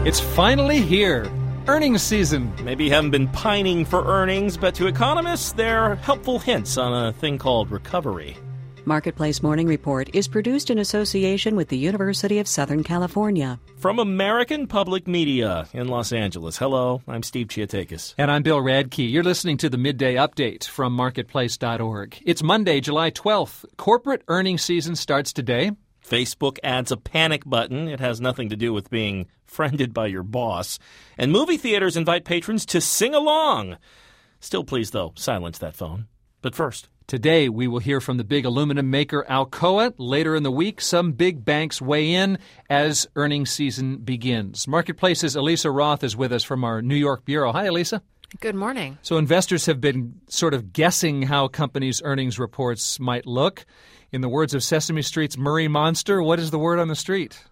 It's finally here. Earnings season. Maybe you haven't been pining for earnings, but to economists, they're helpful hints on a thing called recovery. Marketplace Morning Report is produced in association with the University of Southern California. From American Public Media in Los Angeles. Hello, I'm Steve Chiatakis. And I'm Bill Radke. You're listening to the Midday Update from Marketplace.org. It's Monday, July 12th. Corporate earnings season starts today. Facebook adds a panic button. It has nothing to do with being friended by your boss. And movie theaters invite patrons to sing along. Still, please, though, silence that phone. But first, today we will hear from the big aluminum maker Alcoa. Later in the week, some big banks weigh in as earnings season begins. Marketplace's Elisa Roth is with us from our New York bureau. Hi, Elisa. Good morning. So investors have been sort of guessing how companies' earnings reports might look. In the words of Sesame Street's Murray Monster, what is the word on the street?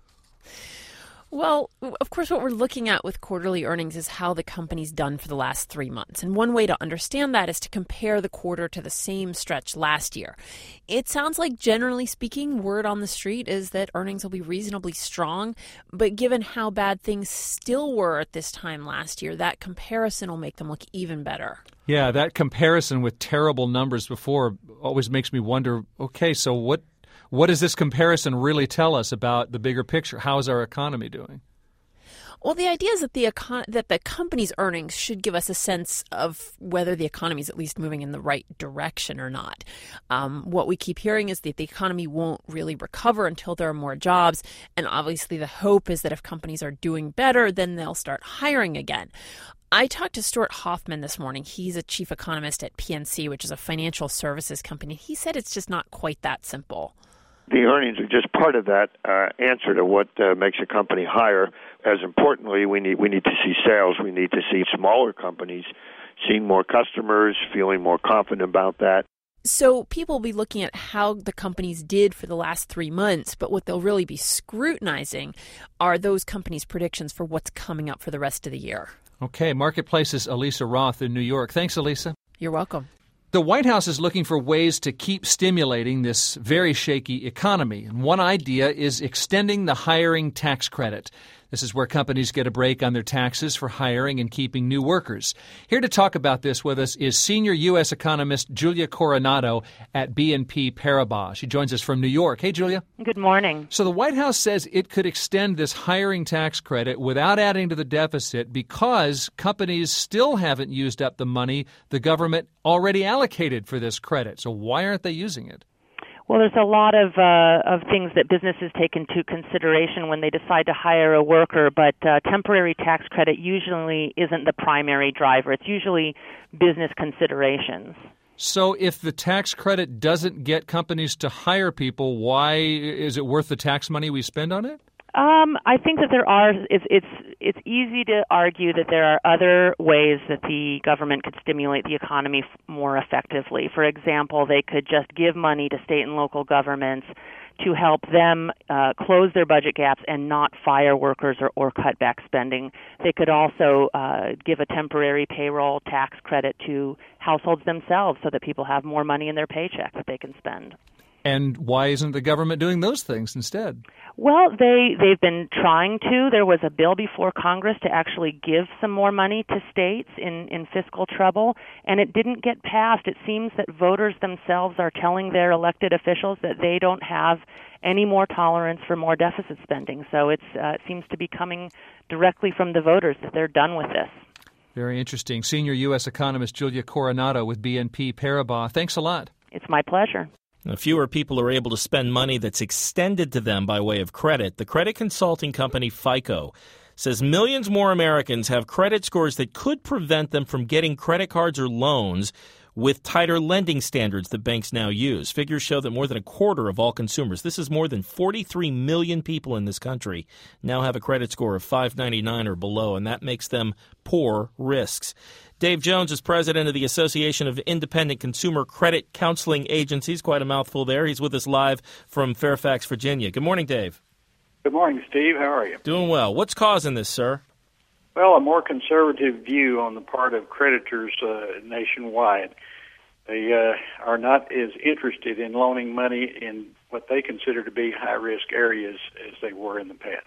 Well, of course, what we're looking at with quarterly earnings is how the company's done for the last 3 months. And one way to understand that is to compare the quarter to the same stretch last year. It sounds like, generally speaking, word on the street is that earnings will be reasonably strong. But given how bad things still were at this time last year, that comparison will make them look even better. Yeah, that comparison with terrible numbers before always makes me wonder, okay, so what does this comparison really tell us about the bigger picture? How is our economy doing? Well, the idea is that the company's earnings should give us a sense of whether the economy is at least moving in the right direction or not. What we keep hearing is that the economy won't really recover until there are more jobs. And obviously the hope is that if companies are doing better, then they'll start hiring again. I talked to Stuart Hoffman this morning. He's a chief economist at PNC, which is a financial services company. He said it's just not quite that simple. The earnings are just part of that answer to what makes a company higher. As importantly, we need to see sales. We need to see smaller companies seeing more customers, feeling more confident about that. So people will be looking at how the companies did for the last 3 months, but what they'll really be scrutinizing are those companies' predictions for what's coming up for the rest of the year. Okay, Marketplace's Elisa Roth in New York. Thanks, Elisa. You're welcome. The White House is looking for ways to keep stimulating this very shaky economy. And one idea is extending the hiring tax credit. This is where companies get a break on their taxes for hiring and keeping new workers. Here to talk about this with us is senior U.S. economist Julia Coronado at BNP Paribas. She joins us from New York. Hey, Julia. Good morning. So the White House says it could extend this hiring tax credit without adding to the deficit because companies still haven't used up the money the government already allocated for this credit. So why aren't they using it? Well, there's a lot of things that businesses take into consideration when they decide to hire a worker, but temporary tax credit usually isn't the primary driver. It's usually business considerations. So if the tax credit doesn't get companies to hire people, why is it worth the tax money we spend on it? I think that there are. It's easy to argue that there are other ways that the government could stimulate the economy more effectively. For example, they could just give money to state and local governments to help them close their budget gaps and not fire workers or cut back spending. They could also give a temporary payroll tax credit to households themselves so that people have more money in their paycheck that they can spend. And why isn't the government doing those things instead? Well, they've been trying to. There was a bill before Congress to actually give some more money to states in fiscal trouble, and it didn't get passed. It seems that voters themselves are telling their elected officials that they don't have any more tolerance for more deficit spending. So it seems to be coming directly from the voters that they're done with this. Very interesting. Senior U.S. economist Julia Coronado with BNP Paribas. Thanks a lot. It's my pleasure. Now, fewer people are able to spend money that's extended to them by way of credit. The credit consulting company FICO says millions more Americans have credit scores that could prevent them from getting credit cards or loans with tighter lending standards that banks now use. Figures show that more than a quarter of all consumers, this is more than 43 million people in this country, now have a credit score of 599 or below, and that makes them poor risks. Dave Jones is president of the Association of Independent Consumer Credit Counseling Agencies. Quite a mouthful there. He's with us live from Fairfax, Virginia. Good morning, Dave. Good morning, Steve. How are you? Doing well. What's causing this, sir? Well, a more conservative view on the part of creditors nationwide. They are not as interested in loaning money in what they consider to be high-risk areas as they were in the past.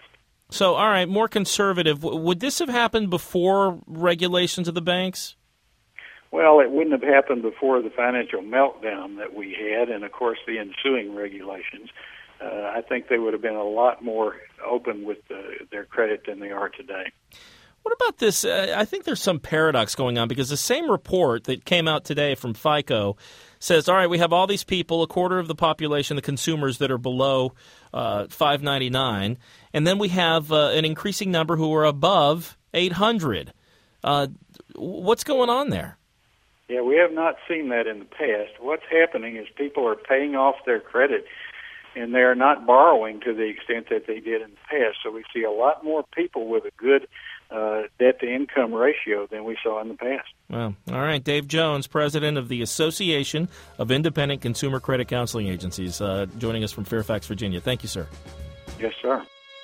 So, all right, more conservative. Would this have happened before regulations of the banks? Well, it wouldn't have happened before the financial meltdown that we had and, of course, the ensuing regulations. I think they would have been a lot more open with their credit than they are today. What about this? I think there's some paradox going on because the same report that came out today from FICO says, all right, we have all these people, a quarter of the population, the consumers that are below $599, and then we have an increasing number who are above $800. What's going on there? Yeah, we have not seen that in the past. What's happening is people are paying off their credit, and they're not borrowing to the extent that they did in the past. So we see a lot more people with a good debt-to-income ratio than we saw in the past. Well, all right. Dave Jones, president of the Association of Independent Consumer Credit Counseling Agencies, joining us from Fairfax, Virginia. Thank you, sir. Yes, sir.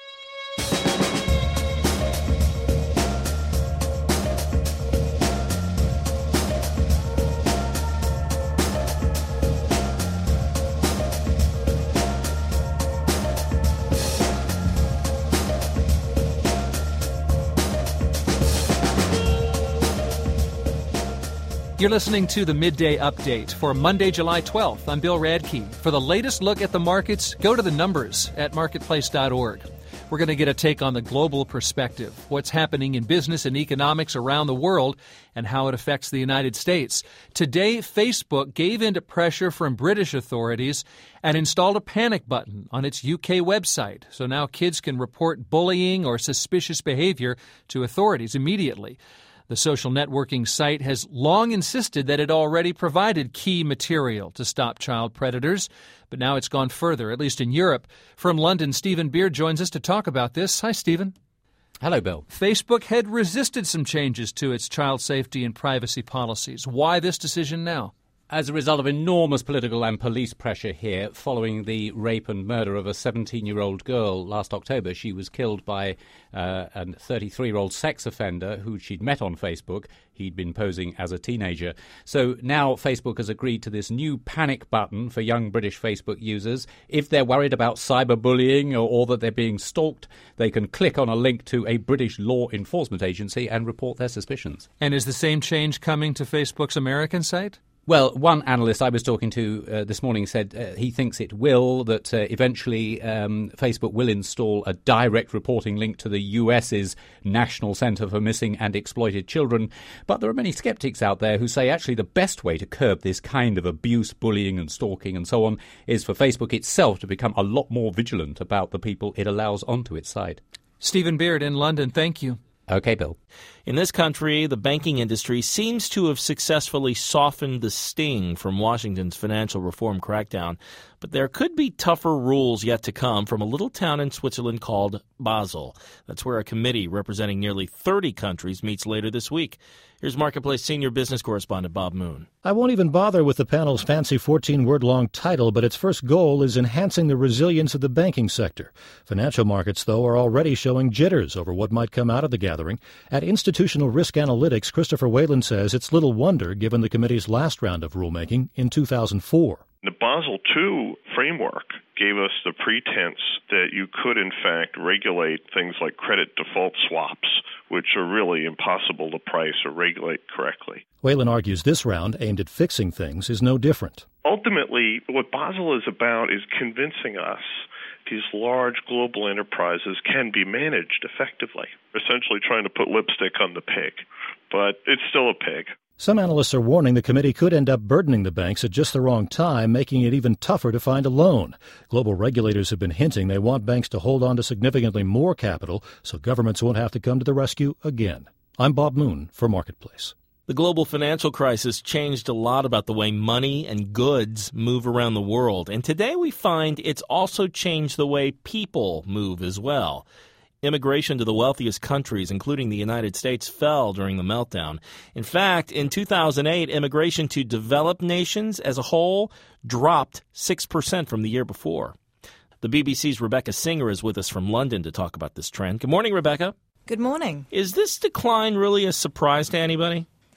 You're listening to the Midday Update for Monday, July 12th. I'm Bill Radke. For the latest look at the markets, go to the numbers at marketplace.org. We're going to get a take on the global perspective, what's happening in business and economics around the world, and how it affects the United States. Today, Facebook gave in to pressure from British authorities and installed a panic button on its UK website. So now kids can report bullying or suspicious behavior to authorities immediately. The social networking site has long insisted that it already provided key material to stop child predators, but now it's gone further, at least in Europe. From London, Stephen Beard joins us to talk about this. Hi, Stephen. Hello, Bill. Facebook had resisted some changes to its child safety and privacy policies. Why this decision now? As a result of enormous political and police pressure here, following the rape and murder of a 17-year-old girl last October, she was killed by a 33-year-old sex offender who she'd met on Facebook. He'd been posing as a teenager. So now Facebook has agreed to this new panic button for young British Facebook users. If they're worried about cyberbullying or that they're being stalked, they can click on a link to a British law enforcement agency and report their suspicions. And is the same change coming to Facebook's American site? Well, one analyst I was talking to this morning said he thinks it will, that eventually Facebook will install a direct reporting link to the US's National Center for Missing and Exploited Children. But there are many skeptics out there who say actually the best way to curb this kind of abuse, bullying and stalking and so on is for Facebook itself to become a lot more vigilant about the people it allows onto its site. Stephen Beard in London, thank you. Okay, Bill. In this country, the banking industry seems to have successfully softened the sting from Washington's financial reform crackdown. But there could be tougher rules yet to come from a little town in Switzerland called Basel. That's where a committee representing nearly 30 countries meets later this week. Here's Marketplace senior business correspondent Bob Moon. I won't even bother with the panel's fancy 14-word-long title, but its first goal is enhancing the resilience of the banking sector. Financial markets, though, are already showing jitters over what might come out of the gathering. At Institutional Risk Analytics, Christopher Whalen says it's little wonder given the committee's last round of rulemaking in 2004. The Basel II framework gave us the pretense that you could, in fact, regulate things like credit default swaps, which are really impossible to price or regulate correctly. Whalen argues this round, aimed at fixing things, is no different. Ultimately, what Basel is about is convincing us these large global enterprises can be managed effectively. Essentially trying to put lipstick on the pig, but it's still a pig. Some analysts are warning the committee could end up burdening the banks at just the wrong time, making it even tougher to find a loan. Global regulators have been hinting they want banks to hold on to significantly more capital so governments won't have to come to the rescue again. I'm Bob Moon for Marketplace. The global financial crisis changed a lot about the way money and goods move around the world. And today we find it's also changed the way people move as well. Immigration to the wealthiest countries, including the United States, fell during the meltdown. In fact, in 2008, immigration to developed nations as a whole dropped 6% from the year before. The BBC's Rebecca Singer is with us from London to talk about this trend. Good morning, Rebecca. Good morning. Is this decline really a surprise to anybody?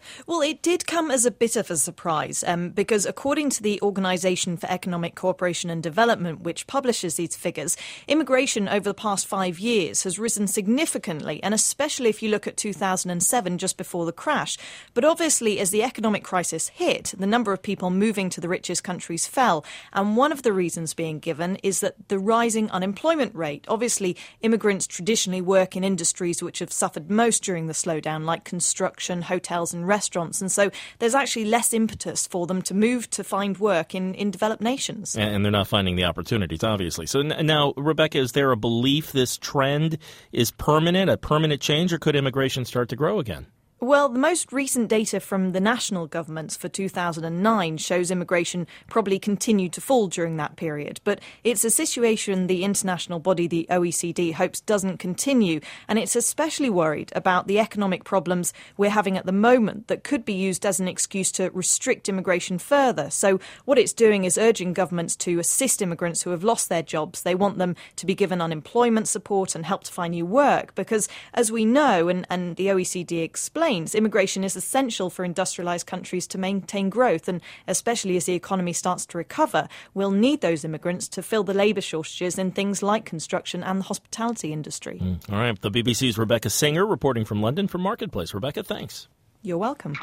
Well, it did come as a bit of a surprise because according to the Organisation for Economic Cooperation and Development, which publishes these figures, immigration over the past 5 years has risen significantly, and especially if you look at 2007, just before the crash. But obviously, as the economic crisis hit, the number of people moving to the richest countries fell. And one of the reasons being given is that the rising unemployment rate. Obviously, immigrants traditionally work in industries which have suffered most during the slowdown, like construction, hotels and restaurants, and so there's actually less impetus for them to move to find work in developed nations. And they're not finding the opportunities, obviously. So now, Rebecca, is there a belief this trend is permanent, a permanent change, or could immigration start to grow again? Well, the most recent data from the national governments for 2009 shows immigration probably continued to fall during that period. But it's a situation the international body, the OECD, hopes doesn't continue. And it's especially worried about the economic problems we're having at the moment that could be used as an excuse to restrict immigration further. So what it's doing is urging governments to assist immigrants who have lost their jobs. They want them to be given unemployment support and help to find new work because, as we know, and the OECD explains, immigration is essential for industrialized countries to maintain growth, and especially as the economy starts to recover, we'll need those immigrants to fill the labour shortages in things like construction and the hospitality industry. All right. The BBC's Rebecca Singer reporting from London for Marketplace. Rebecca, thanks. You're welcome.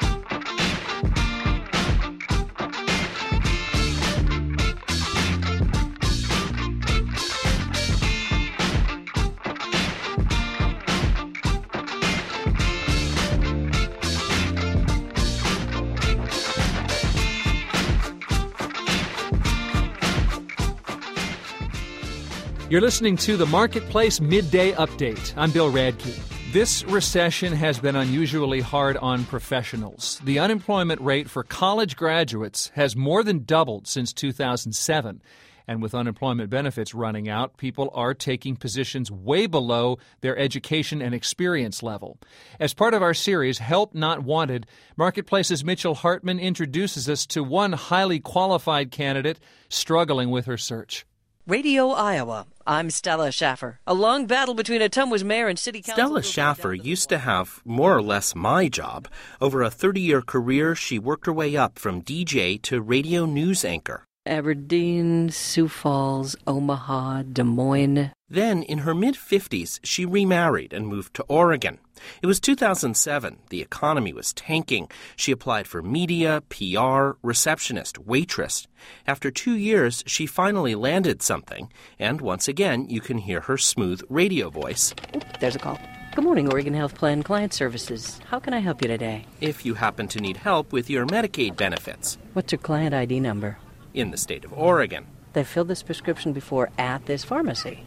You're listening to the Marketplace Midday Update. I'm Bill Radke. This recession has been unusually hard on professionals. The unemployment rate for college graduates has more than doubled since 2007. And with unemployment benefits running out, people are taking positions way below their education and experience level. As part of our series, Help Not Wanted, Marketplace's Mitchell Hartman introduces us to one highly qualified candidate struggling with her search. Radio Iowa. I'm Stella Schaffer. A long battle between Ottumwa's mayor and city council. Stella Schaffer used to have more or less my job. Over a 30-year career, she worked her way up from DJ to radio news anchor. Aberdeen, Sioux Falls, Omaha, Des Moines. Then, in her mid-50s, she remarried and moved to Oregon. It was 2007. The economy was tanking. She applied for media, PR, receptionist, waitress. After 2 years, she finally landed something. And once again, you can hear her smooth radio voice. There's a call. Good morning, Oregon Health Plan Client Services. How can I help you today? If you happen to need help with your Medicaid benefits. What's your client ID number? In the state of Oregon. They filled this prescription before at this pharmacy.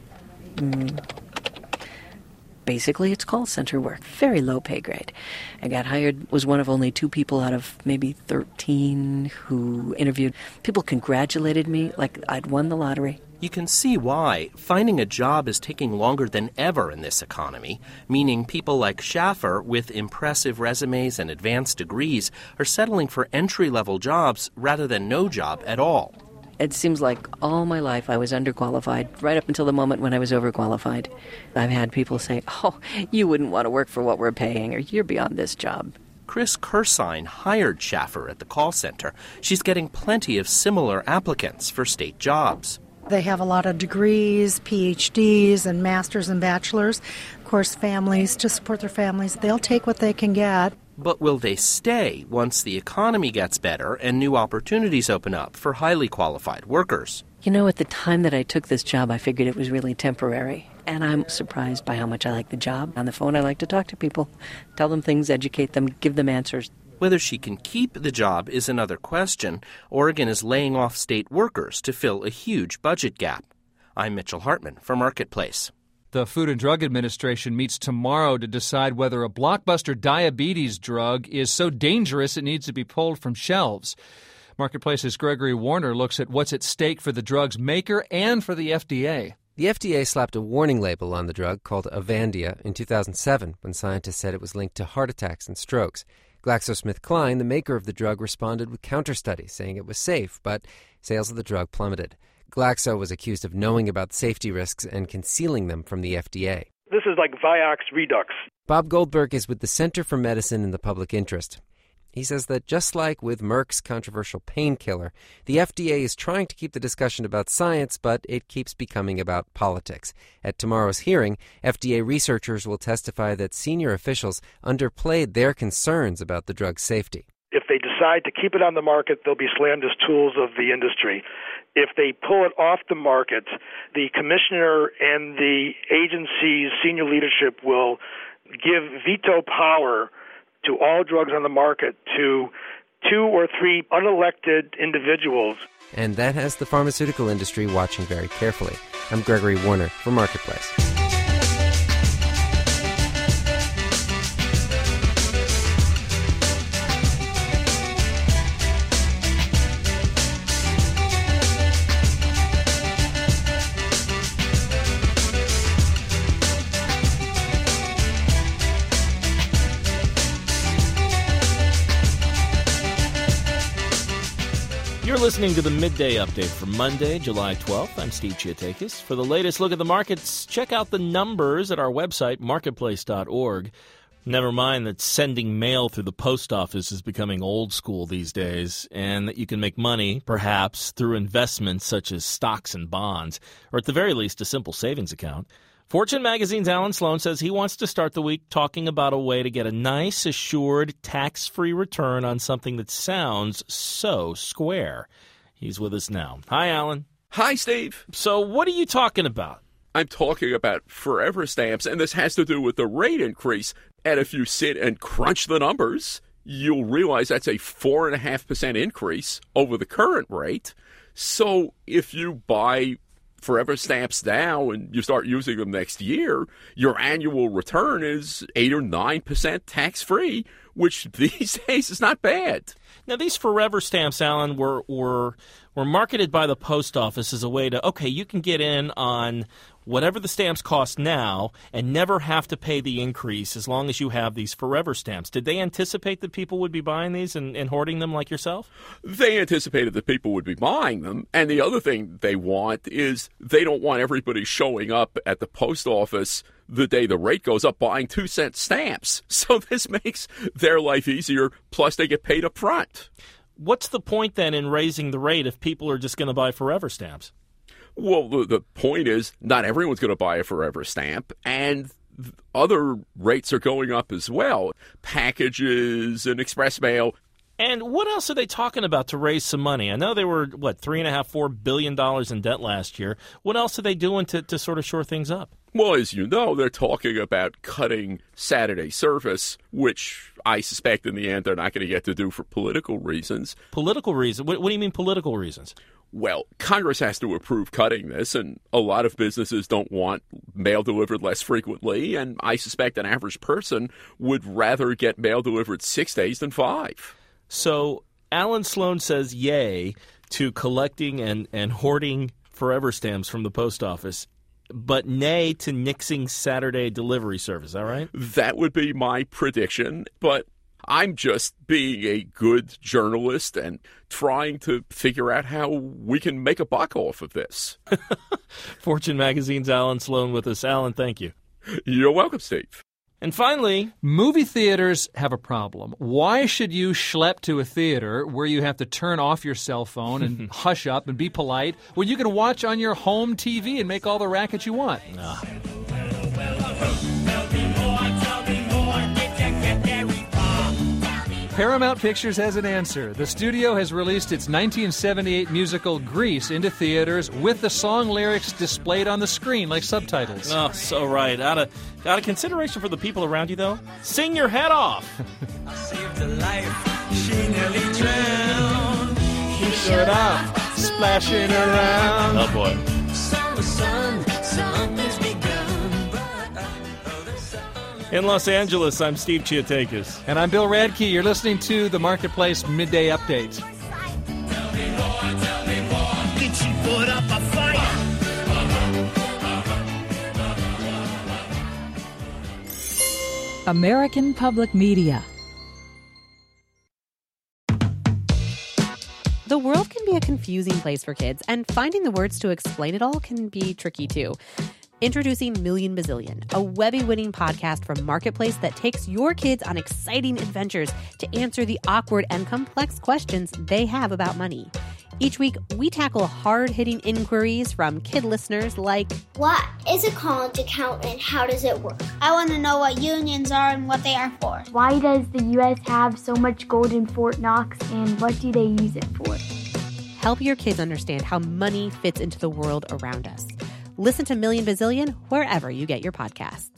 Basically, it's call center work. Very low pay grade. I got hired, was one of only 2 people out of maybe 13 who interviewed. People congratulated me like I'd won the lottery. You can see why finding a job is taking longer than ever in this economy, meaning people like Schaffer with impressive resumes and advanced degrees are settling for entry-level jobs rather than no job at all. It seems like all my life I was underqualified, right up until the moment when I was overqualified. I've had people say, oh, you wouldn't want to work for what we're paying, or you're beyond this job. Chris Kursine hired Schaffer at the call center. She's getting plenty of similar applicants for state jobs. They have a lot of degrees, PhDs, and masters and bachelors. Of course, families, to support their families, they'll take what they can get. But will they stay once the economy gets better and new opportunities open up for highly qualified workers? You know, at the time that I took this job, I figured it was really temporary. And I'm surprised by how much I like the job. On the phone, I like to talk to people, tell them things, educate them, give them answers. Whether she can keep the job is another question. Oregon is laying off state workers to fill a huge budget gap. I'm Mitchell Hartman for Marketplace. The Food and Drug Administration meets tomorrow to decide whether a blockbuster diabetes drug is so dangerous it needs to be pulled from shelves. Marketplace's Gregory Warner looks at what's at stake for the drug's maker and for the FDA. The FDA slapped a warning label on the drug called Avandia in 2007 when scientists said it was linked to heart attacks and strokes. GlaxoSmithKline, the maker of the drug, responded with counter-studies saying it was safe, but sales of the drug plummeted. Glaxo was accused of knowing about safety risks and concealing them from the FDA. This is like Vioxx Redux. Bob Goldberg is with the Center for Medicine in the Public Interest. He says that just like with Merck's controversial painkiller, the FDA is trying to keep the discussion about science, but it keeps becoming about politics. At tomorrow's hearing, FDA researchers will testify that senior officials underplayed their concerns about the drug's safety. If they decide to keep it on the market, they'll be slammed as tools of the industry. If they pull it off the market, the commissioner and the agency's senior leadership will give veto power to all drugs on the market to 2 or 3 unelected individuals. And that has the pharmaceutical industry watching very carefully. I'm Gregory Warner for Marketplace. You're listening to the Midday Update for Monday, July 12th. I'm Steve Chiatakis. For the latest look at the markets, check out the numbers at our website, marketplace.org. Never mind that sending mail through the post office is becoming old school these days, and that you can make money, perhaps, through investments such as stocks and bonds, or at the very least, a simple savings account. Fortune magazine's Alan Sloan says he wants to start the week talking about a way to get a nice, assured, tax-free return on something that sounds so square. He's with us now. Hi, Alan. Hi, Steve. So what are you talking about? I'm talking about forever stamps, and this has to do with the rate increase. And if you sit and crunch the numbers, you'll realize that's a 4.5% increase over the current rate. So if you buy forever stamps now and you start using them next year, your annual return is 8 or 9% tax-free, which these days is not bad. Now, these forever stamps, Alan, were marketed by the post office as a way to, okay, you can get in on whatever the stamps cost now and never have to pay the increase as long as you have these forever stamps. Did they anticipate that people would be buying these and hoarding them like yourself? They anticipated that people would be buying them. And the other thing they want is they don't want everybody showing up at the post office the day the rate goes up buying 2-cent stamps. So this makes their life easier, plus they get paid up front. What's the point then in raising the rate if people are just going to buy forever stamps? Well, the point is not everyone's going to buy a forever stamp, and other rates are going up as well. Packages and express mail. And what else are they talking about to raise some money? I know they were, $3.5–4 billion in debt last year. What else are they doing to sort of shore things up? Well, as you know, they're talking about cutting Saturday service, which I suspect in the end they're not going to get to do for political reasons. Political reasons? What do you mean political reasons? Well, Congress has to approve cutting this, and a lot of businesses don't want mail delivered less frequently, and I suspect an average person would rather get mail delivered 6 days than 5. So Alan Sloan says yay to collecting and hoarding forever stamps from the post office, but nay to nixing Saturday delivery service. Is that right? That would be my prediction, but I'm just being a good journalist and trying to figure out how we can make a buck off of this. Fortune magazine's Alan Sloan with us. Alan, thank you. You're welcome, Steve. And finally, movie theaters have a problem. Why should you schlep to a theater where you have to turn off your cell phone and hush up and be polite when you can watch on your home TV and make all the racket you want? Paramount Pictures has an answer. The studio has released its 1978 musical Grease into theaters with the song lyrics displayed on the screen like subtitles. Oh, so right. Out of consideration for the people around you, though, sing your head off. I saved her life. She nearly drowned. He showed up, splashing around. Oh, boy. Summer sun, something's begun. In Los Angeles, I'm Steve Chiatakis. And I'm Bill Radke. You're listening to the Marketplace Midday Update. Tell me more. Did she put up a fight? American Public Media. The world can be a confusing place for kids, and finding the words to explain it all can be tricky too. Introducing Million Bazillion, a Webby-winning podcast from Marketplace that takes your kids on exciting adventures to answer the awkward and complex questions they have about money. Each week, we tackle hard-hitting inquiries from kid listeners like, what is a college account and how does it work? I want to know what unions are and what they are for. Why does the U.S. have so much gold in Fort Knox and what do they use it for? Help your kids understand how money fits into the world around us. Listen to Million Bazillion wherever you get your podcasts.